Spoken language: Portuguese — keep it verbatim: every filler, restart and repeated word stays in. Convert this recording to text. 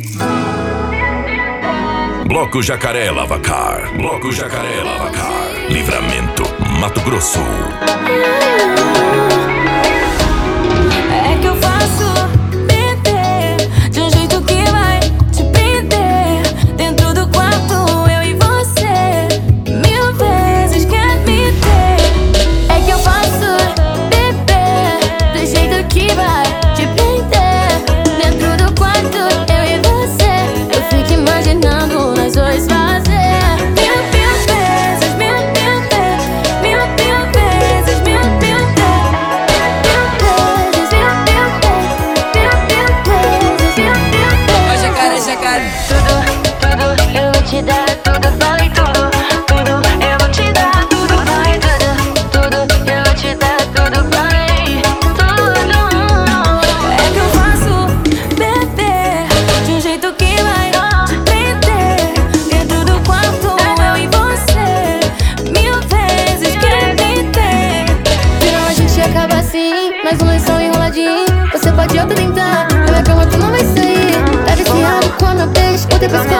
Bloco Jacaré Lavacar, Bloco Jacaré Lavacar, Livramento, Mato Grosso. É que eu faço beber de um jeito que vai te prender dentro do quarto, eu e você. Mil vezes quer me ter. É que eu faço beber do jeito que vai te prender dentro do quarto, eu e você. Eu fico imaginando nós dois fazer mil, mil vezes, mil, mil vezes, mil, mil vezes, mil, mil vezes, mil, mil vezes, mil, mil vezes. Ó, jacaré, jacaré. Tudo, tudo, eu vou te dar tudo, vai tudo, tudo, eu vou te dar tudo, vai tudo, tudo, eu vou te dar tudo, vai tudo. É que eu faço beber de um jeito que vai te prender dentro do quarto, eu e você. Mil vezes quer me ter. Senão a gente acaba assim, mais um lençol enroladinho. Você pode até tentar, na minha cama tu não vai sair. Tá viciado quando eu beijo, o teu pescoço